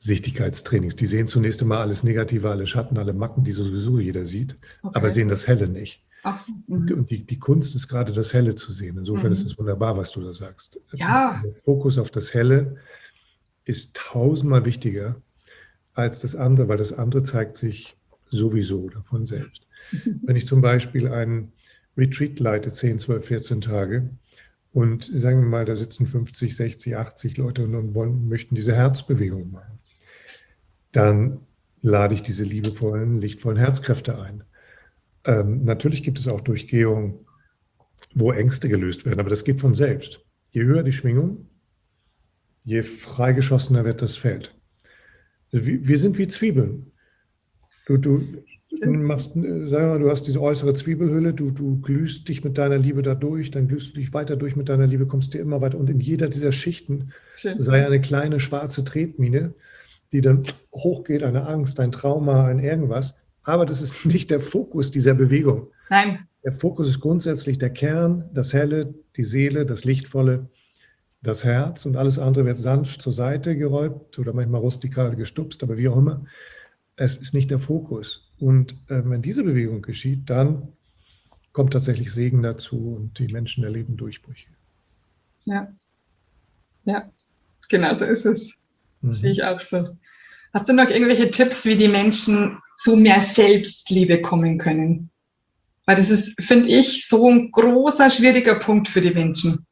Sichtigkeitstrainings. Die sehen zunächst einmal alles Negative, alle Schatten, alle Macken, die sowieso jeder sieht, Okay. aber sehen das Helle nicht. Ach so. Und, Mhm. und die, die Kunst ist gerade das Helle zu sehen. Insofern Mhm. ist es wunderbar, was du da sagst. Ja. Der Fokus auf das Helle ist tausendmal wichtiger als das andere, weil das andere zeigt sich sowieso davon selbst. Wenn ich zum Beispiel einen Retreat leite, zehn, zwölf, vierzehn Tage, und sagen wir mal, da sitzen fünfzig, sechzig, achtzig Leute und wollen, möchten diese Herzbewegung machen, dann lade ich diese liebevollen, lichtvollen Herzkräfte ein. Ähm, natürlich gibt es auch Durchgehungen, wo Ängste gelöst werden, aber das geht von selbst. Je höher die Schwingung, je freigeschossener wird das Feld. Wir sind wie Zwiebeln. Du, du, du machst, sag mal, du hast diese äußere Zwiebelhülle, du, du glühst dich mit deiner Liebe da durch, dann glühst du dich weiter durch mit deiner Liebe, kommst dir immer weiter. Und in jeder dieser Schichten Schön. sei eine kleine schwarze Tretmine, die dann hochgeht, eine Angst, ein Trauma, ein irgendwas. Aber das ist nicht der Fokus dieser Bewegung. Nein. Der Fokus ist grundsätzlich der Kern, das Helle, die Seele, das Lichtvolle, das Herz, und alles andere wird sanft zur Seite geräumt oder manchmal rustikal gestupst, aber wie auch immer. Es ist nicht der Fokus. Und äh, wenn diese Bewegung geschieht, dann kommt tatsächlich Segen dazu und die Menschen erleben Durchbrüche. Ja, ja, genau so ist es. Mhm. Sehe ich auch so. Hast du noch irgendwelche Tipps, wie die Menschen zu mehr Selbstliebe kommen können? Weil das ist, finde ich, so ein großer, schwieriger Punkt für die Menschen.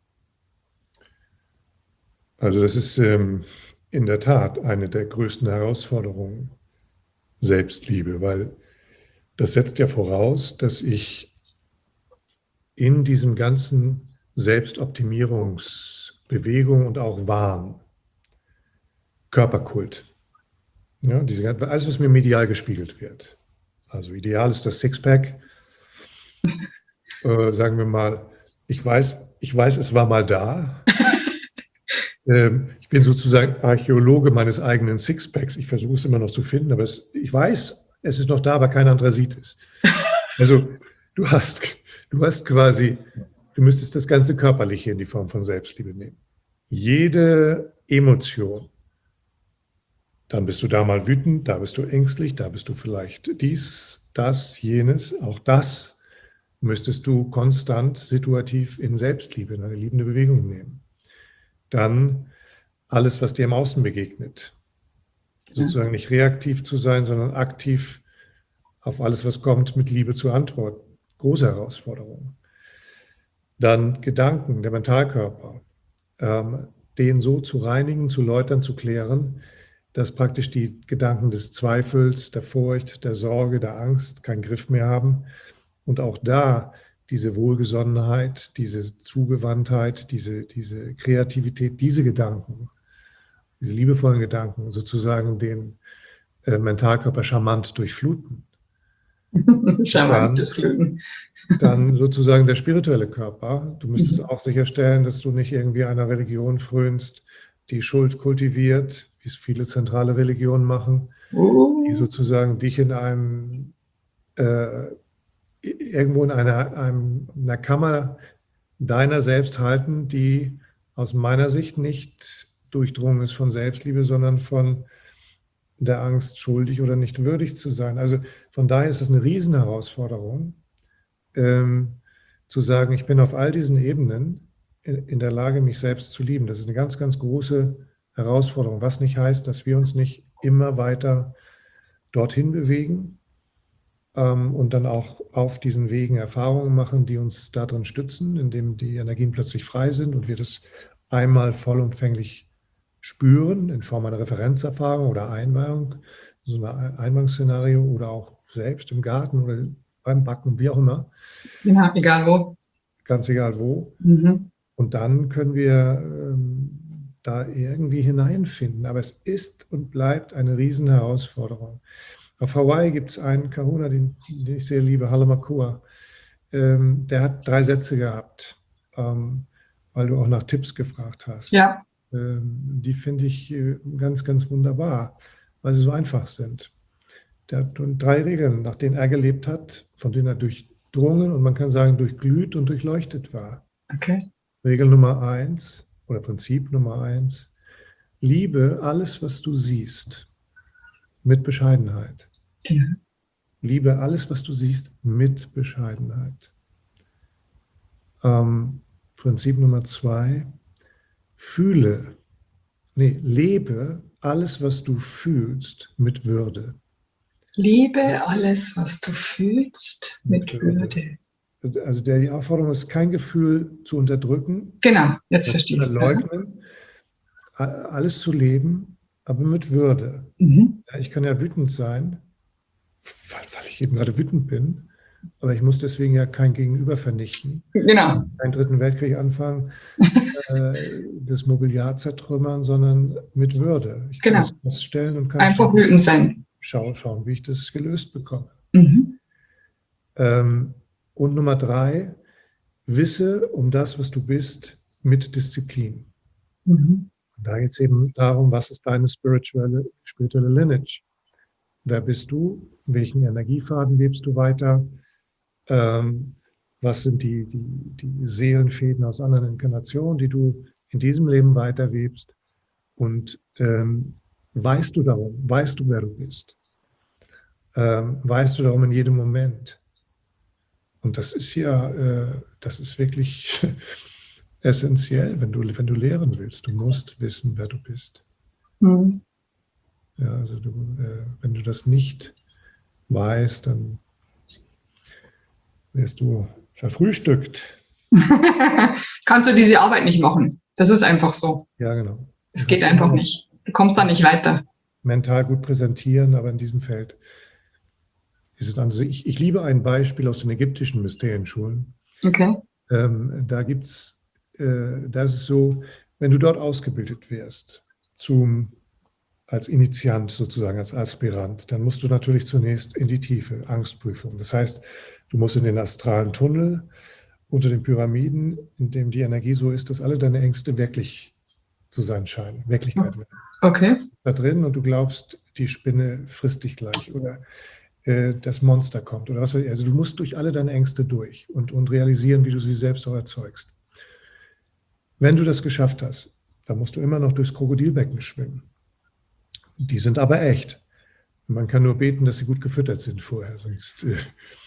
Also das ist ähm, in der Tat eine der größten Herausforderungen, Selbstliebe, weil das setzt ja voraus, dass ich in diesem ganzen Selbstoptimierungsbewegung und auch Wahn, Körperkult, ja, diese, alles, was mir medial gespiegelt wird. Also ideal ist das Sixpack. Äh, sagen wir mal, ich weiß, ich weiß, es war mal da. ähm, ich bin sozusagen Archäologe meines eigenen Sixpacks. Ich versuche es immer noch zu finden, aber es, ich weiß, es ist noch da, aber kein anderer sieht es. Also du hast, du hast quasi, du müsstest das ganze Körperliche in die Form von Selbstliebe nehmen. Jede Emotion. Dann bist du da mal wütend, da bist du ängstlich, da bist du vielleicht dies, das, jenes. Auch das müsstest du konstant, situativ in Selbstliebe, in eine liebende Bewegung nehmen. Dann alles, was dir im Außen begegnet. Sozusagen nicht reaktiv zu sein, sondern aktiv auf alles, was kommt, mit Liebe zu antworten. Große Herausforderung. Dann Gedanken, der Mentalkörper, ähm, den so zu reinigen, zu läutern, zu klären, dass praktisch die Gedanken des Zweifels, der Furcht, der Sorge, der Angst keinen Griff mehr haben. Und auch da diese Wohlgesonnenheit, diese Zugewandtheit, diese, diese Kreativität, diese Gedanken, diese liebevollen Gedanken sozusagen den äh, Mentalkörper charmant durchfluten. Charmant durchfluten. Dann sozusagen der spirituelle Körper. Du müsstest auch sicherstellen, dass du nicht irgendwie einer Religion frönst, die Schuld kultiviert, wie es viele zentrale Religionen machen, die sozusagen dich in einem äh, irgendwo in einer, einem, einer Kammer deiner selbst halten, die aus meiner Sicht nicht durchdrungen ist von Selbstliebe, sondern von der Angst, schuldig oder nicht würdig zu sein. Also von daher ist es eine Riesenherausforderung, ähm, zu sagen, ich bin auf all diesen Ebenen in, in der Lage, mich selbst zu lieben. Das ist eine ganz, ganz große Herausforderung, was nicht heißt, dass wir uns nicht immer weiter dorthin bewegen ähm, und dann auch auf diesen Wegen Erfahrungen machen, die uns darin stützen, indem die Energien plötzlich frei sind und wir das einmal vollumfänglich spüren, in Form einer Referenzerfahrung oder Einweihung, so ein Einweihungsszenario oder auch selbst im Garten oder beim Backen, wie auch immer. Ja, egal wo. Ganz egal wo. Mhm. Und dann können wir ähm, da irgendwie hineinfinden. Aber es ist und bleibt eine Riesenherausforderung. Auf Hawaii gibt es einen Kahuna, den, den ich sehr liebe, Halamakua. Ähm, der hat drei Sätze gehabt, ähm, weil du auch nach Tipps gefragt hast. Ja. Ähm, die finde ich äh, ganz, ganz wunderbar, weil sie so einfach sind. Der hat drei Regeln, nach denen er gelebt hat, von denen er durchdrungen und man kann sagen durchglüht und durchleuchtet war. Okay. Regel Nummer eins oder Prinzip Nummer eins, Liebe alles, was du siehst, mit Bescheidenheit. Ja. Liebe alles, was du siehst, mit Bescheidenheit. Ähm, Prinzip Nummer zwei, fühle, nee, lebe alles, was du fühlst, mit Würde. Liebe alles, was du fühlst, mit Würde. Also der, die Aufforderung ist, kein Gefühl zu unterdrücken. Genau, jetzt verstehe ich es. Leugnen, alles zu leben, aber mit Würde. Mhm. Ich kann ja wütend sein, weil, weil ich eben gerade wütend bin, aber ich muss deswegen ja kein Gegenüber vernichten. Genau. Keinen dritten Weltkrieg anfangen, äh, das Mobiliar zertrümmern, sondern mit Würde. Ich kann Genau. es feststellen und kann Einfach schauen, wütend sein. Schauen, schauen, wie ich das gelöst bekomme. Mhm. Ähm, und Nummer drei, wisse um das, was du bist, mit Disziplin. Mhm. Da geht es eben darum, was ist deine spirituelle, spirituelle Lineage? Wer bist du? Welchen Energiefaden lebst du weiter? Ähm, was sind die, die, die Seelenfäden aus anderen Inkarnationen, die du in diesem Leben weiterwebst? Und ähm, weißt du darum? Weißt du, wer du bist? Ähm, weißt du darum in jedem Moment? Und das ist ja, äh, das ist wirklich essentiell, wenn du, wenn du lehren willst. Du musst wissen, wer du bist. Mhm. Ja, also du, äh, wenn du das nicht weißt, dann wirst du verfrühstückt. Kannst du diese Arbeit nicht machen. Das ist einfach so. Ja, genau. Es geht einfach nicht. Du kommst da nicht weiter. Mental gut präsentieren, aber in diesem Feld ist es anders. Ich, ich liebe ein Beispiel aus den ägyptischen Mysterienschulen. Okay. Ähm, da gibt es, äh, da ist es so, wenn du dort ausgebildet wirst, zum, als Initiant sozusagen, als Aspirant, dann musst du natürlich zunächst in die Tiefe, Angstprüfung. Das heißt, du musst in den astralen Tunnel unter den Pyramiden, in dem die Energie so ist, dass alle deine Ängste wirklich zu sein scheinen, Wirklichkeit werden. Okay. Da drin und du glaubst, die Spinne frisst dich gleich oder äh, das Monster kommt oder was weiß ich. Also du musst durch alle deine Ängste durch und, und realisieren, wie du sie selbst auch erzeugst. Wenn du das geschafft hast, dann musst du immer noch durchs Krokodilbecken schwimmen. Die sind aber echt. Man kann nur beten, dass sie gut gefüttert sind vorher, sonst äh,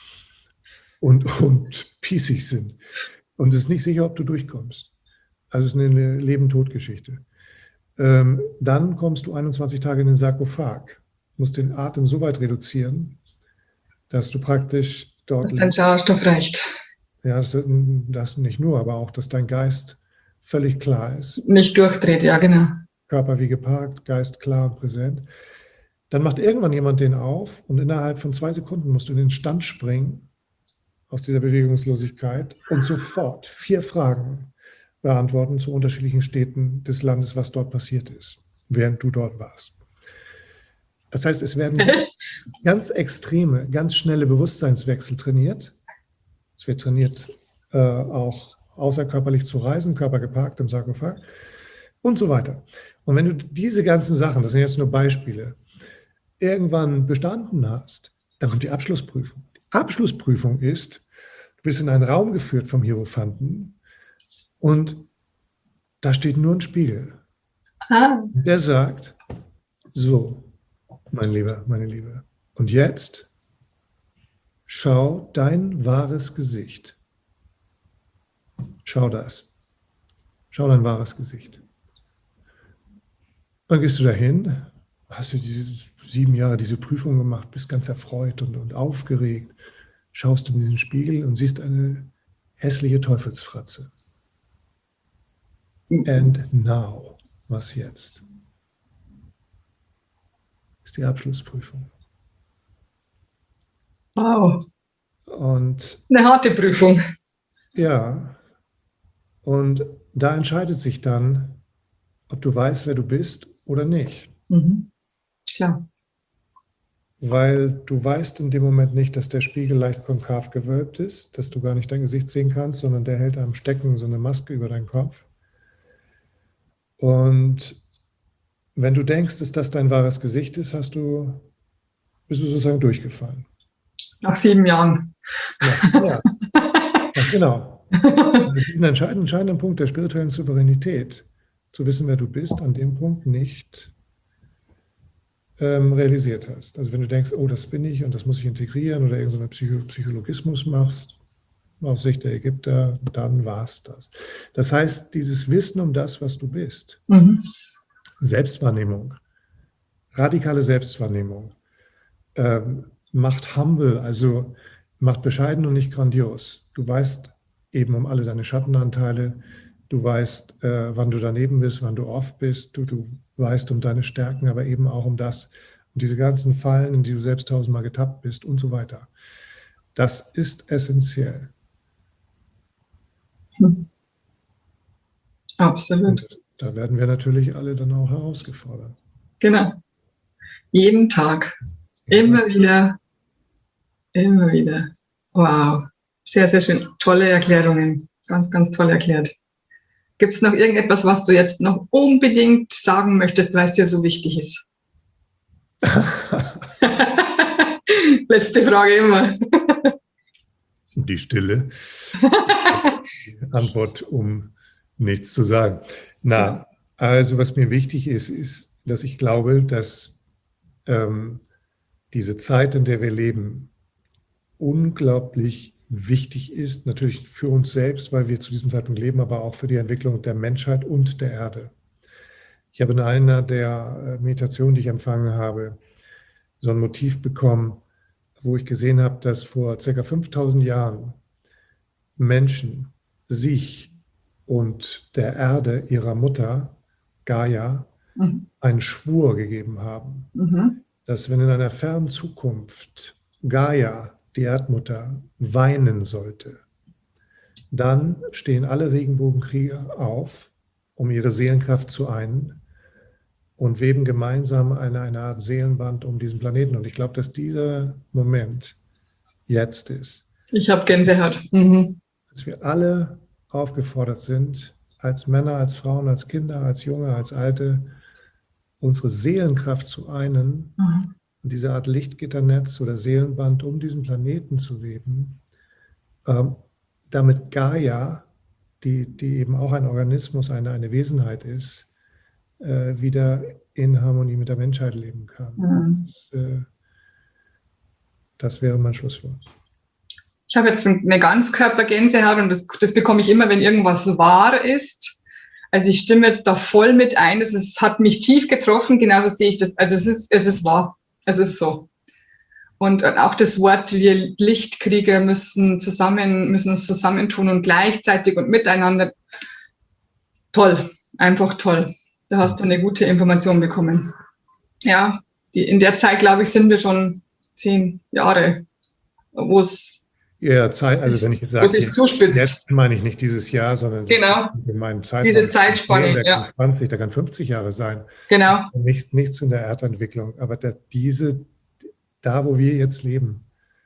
und, und pießig sind. Und es ist nicht sicher, ob du durchkommst. Also es ist eine Leben-Tod-Geschichte. Ähm, dann kommst du einundzwanzig Tage in den Sarkophag. Du musst den Atem so weit reduzieren, dass du praktisch dort... Dass dein Sauerstoff reicht. Ja, das, das nicht nur, aber auch, dass dein Geist völlig klar ist. Nicht durchdreht, ja genau. Körper wie geparkt, Geist klar und präsent. Dann macht irgendwann jemand den auf und innerhalb von zwei Sekunden musst du in den Stand springen aus dieser Bewegungslosigkeit und sofort vier Fragen beantworten zu unterschiedlichen Städten des Landes, was dort passiert ist, während du dort warst. Das heißt, es werden ganz, ganz extreme, ganz schnelle Bewusstseinswechsel trainiert. Es wird trainiert, äh, auch außerkörperlich zu reisen, Körper geparkt im Sarkophag und so weiter. Und wenn du diese ganzen Sachen, das sind jetzt nur Beispiele, irgendwann bestanden hast, dann kommt die Abschlussprüfung. Die Abschlussprüfung ist, du bist in einen Raum geführt vom Hierophanten und da steht nur ein Spiegel. Ah. Der sagt, so, mein Lieber, meine Liebe, und jetzt schau dein wahres Gesicht. Schau das. Schau dein wahres Gesicht. Dann gehst du dahin, hast du diese sieben Jahre diese Prüfung gemacht, bist ganz erfreut und, und aufgeregt, schaust in diesen Spiegel und siehst eine hässliche Teufelsfratze. And now, was jetzt? Ist die Abschlussprüfung. Wow. Und eine harte Prüfung. Ja, und da entscheidet sich dann, ob du weißt, wer du bist oder nicht. Mhm. Klar. Weil du weißt in dem Moment nicht, dass der Spiegel leicht konkav gewölbt ist, dass du gar nicht dein Gesicht sehen kannst, sondern der hält am Stecken so eine Maske über deinen Kopf. Und wenn du denkst, dass das dein wahres Gesicht ist, hast du, bist du sozusagen durchgefallen. Nach sieben Jahren. Ja, ja. Ja, genau. Diesen entscheidenden, entscheidenden Punkt der spirituellen Souveränität, zu wissen, wer du bist, an dem Punkt nicht ähm, realisiert hast. Also wenn du denkst, oh, das bin ich und das muss ich integrieren oder irgendeinen Psycho Psychologismus machst, aus Sicht der Ägypter, dann war es das. Das heißt, dieses Wissen um das, was du bist, mhm. Selbstwahrnehmung, radikale Selbstwahrnehmung, ähm, macht humble, also macht bescheiden und nicht grandios. Du weißt eben um alle deine Schattenanteile, du weißt, äh, wann du daneben bist, wann du off bist, du, du weißt um deine Stärken, aber eben auch um das, um diese ganzen Fallen, in die du selbst tausendmal getappt bist und so weiter. Das ist essentiell. Hm. Absolut. Und da werden wir natürlich alle dann auch herausgefordert. Genau. Jeden Tag. Immer wieder. Immer wieder. Wow. Sehr, sehr schön. Tolle Erklärungen. Ganz, ganz toll erklärt. Gibt es noch irgendetwas, was du jetzt noch unbedingt sagen möchtest, weil es dir so wichtig ist? Letzte Frage immer. Die Stille. Die Antwort, um nichts zu sagen. Na, also was mir wichtig ist, ist, dass ich glaube, dass ähm, diese Zeit, in der wir leben, unglaublich wichtig ist, natürlich für uns selbst, weil wir zu diesem Zeitpunkt leben, aber auch für die Entwicklung der Menschheit und der Erde. Ich habe in einer der Meditationen, die ich empfangen habe, so ein Motiv bekommen, wo ich gesehen habe, dass vor ca. fünftausend Jahren Menschen sich und der Erde, ihrer Mutter, Gaia, mhm. einen Schwur gegeben haben, mhm. dass wenn in einer fernen Zukunft Gaia, die Erdmutter, weinen sollte, dann stehen alle Regenbogenkrieger auf, um ihre Seelenkraft zu einen und weben gemeinsam eine, eine Art Seelenband um diesen Planeten. Und ich glaube, dass dieser Moment jetzt ist. Ich habe Gänsehaut. Mhm. Dass wir alle aufgefordert sind, als Männer, als Frauen, als Kinder, als Junge, als Alte, unsere Seelenkraft zu einen, mhm. und diese Art Lichtgitternetz oder Seelenband um diesen Planeten zu weben, ähm, damit Gaia, die, die eben auch ein Organismus, eine, eine Wesenheit ist, äh, wieder in Harmonie mit der Menschheit leben kann. Mhm. Das, äh, das wäre mein Schlusswort. Ich habe jetzt eine Ganzkörpergänsehaut und das, das bekomme ich immer, wenn irgendwas wahr ist. Also ich stimme jetzt da voll mit ein. Es ist, hat mich tief getroffen, genauso sehe ich das. Also es ist, es ist wahr. Es ist so. Und auch das Wort, wir Lichtkrieger müssen zusammen, müssen uns zusammentun und gleichzeitig und miteinander. Toll. Einfach toll. Da hast du eine gute Information bekommen. Ja, die, in der Zeit, glaube ich, sind wir schon zehn Jahre, wo es Ja, Zeit, also wenn ich jetzt sage, sich zuspitzt. Jetzt meine ich nicht dieses Jahr, sondern genau. in meinem Zeitraum. Diese Zeitspanne, der ja. kann zwanzig, der kann fünfzig Jahre sein. Genau. Nicht, nichts in der Erdentwicklung, aber dass diese, da wo wir jetzt leben,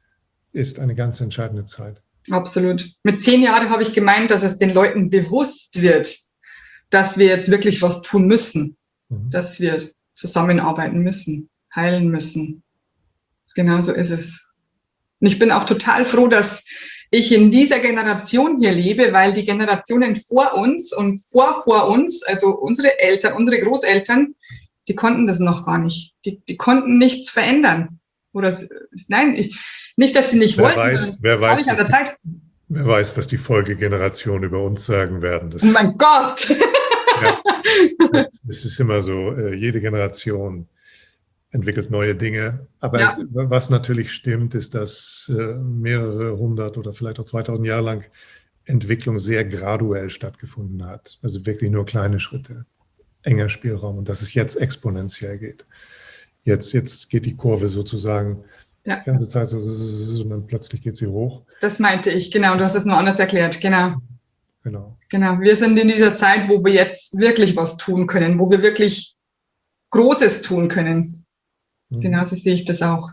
ist eine ganz entscheidende Zeit. Absolut. Mit zehn Jahren habe ich gemeint, dass es den Leuten bewusst wird, dass wir jetzt wirklich was tun müssen, mhm. dass wir zusammenarbeiten müssen, heilen müssen. Genau so ist es. Und ich bin auch total froh, dass ich in dieser Generation hier lebe, weil die Generationen vor uns und vor vor uns, also unsere Eltern, unsere Großeltern, die konnten das noch gar nicht. Die, die konnten nichts verändern. Oder nein, ich, nicht, dass sie nicht wer wollten, weiß, sondern wer das war weiß, nicht an der Zeit. Wer weiß, was die Folgegenerationen über uns sagen werden. Das, oh mein Gott! Ja, das, das ist immer so, jede Generation entwickelt neue Dinge. Aber ja. es, was natürlich stimmt, ist, dass äh, mehrere hundert oder vielleicht auch zweitausend Jahre lang Entwicklung sehr graduell stattgefunden hat. Also wirklich nur kleine Schritte, enger Spielraum und dass es jetzt exponentiell geht. Jetzt, jetzt geht die Kurve sozusagen ja. die ganze Zeit so, und dann plötzlich geht sie hoch. Das meinte ich, genau. Du hast es nur anders erklärt, genau. Genau. Genau. Wir sind in dieser Zeit, wo wir jetzt wirklich was tun können, wo wir wirklich Großes tun können. Genauso sehe ich das auch.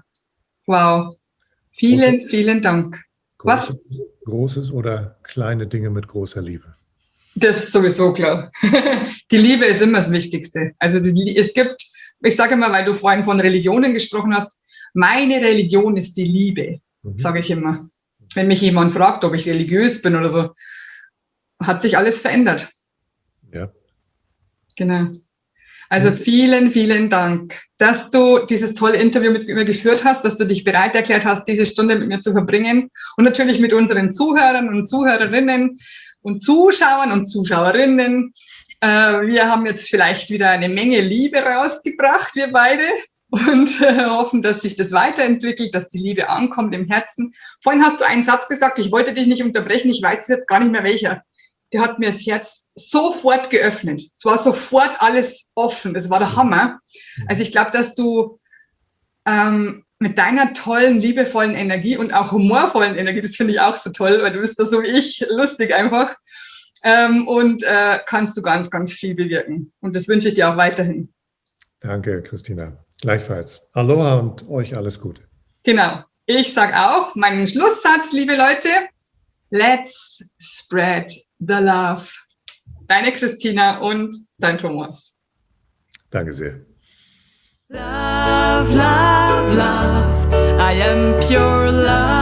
Wow. Vielen, großes, vielen Dank. Großes, Was? Großes oder kleine Dinge mit großer Liebe? Das ist sowieso klar. Die Liebe ist immer das Wichtigste. Also die, es gibt, ich sage immer, weil du vorhin von Religionen gesprochen hast, meine Religion ist die Liebe, mhm. sage ich immer. Wenn mich jemand fragt, ob ich religiös bin oder so, hat sich alles verändert. Ja. Genau. Also vielen, vielen Dank, dass du dieses tolle Interview mit mir geführt hast, dass du dich bereit erklärt hast, diese Stunde mit mir zu verbringen und natürlich mit unseren Zuhörern und Zuhörerinnen und Zuschauern und Zuschauerinnen. Äh, wir haben jetzt vielleicht wieder eine Menge Liebe rausgebracht, wir beide, und äh, hoffen, dass sich das weiterentwickelt, dass die Liebe ankommt im Herzen. Vorhin hast du einen Satz gesagt, ich wollte dich nicht unterbrechen, ich weiß jetzt gar nicht mehr welcher. Der hat mir das Herz sofort geöffnet. Es war sofort alles offen. Das war der Hammer. Also ich glaube, dass du ähm, mit deiner tollen, liebevollen Energie und auch humorvollen Energie, das finde ich auch so toll, weil du bist da so wie ich, lustig einfach, ähm, und äh, kannst du ganz, ganz viel bewirken. Und das wünsche ich dir auch weiterhin. Danke, Christina. Gleichfalls. Aloha und euch alles Gute. Genau. Ich sage auch meinen Schlusssatz, liebe Leute, let's spread the love. Deine Christina und dein Thomas. Danke sehr. Love, love, love. I am pure love.